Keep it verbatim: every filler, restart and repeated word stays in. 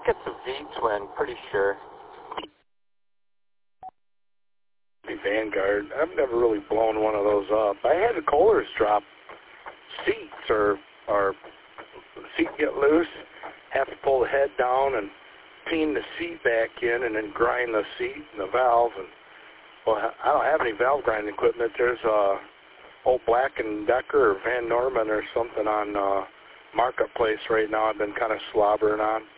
it's a V-twin, pretty sure. Vanguard. I've never really blown one of those up. I had the Kohlers drop seats or or the seat get loose, have to pull the head down and pin the seat back in and then grind the seat and the valve. And well, I don't have any valve grinding equipment. There's a old Black and Decker or Van Norman or something on uh, Marketplace right now I've been kind of slobbering on.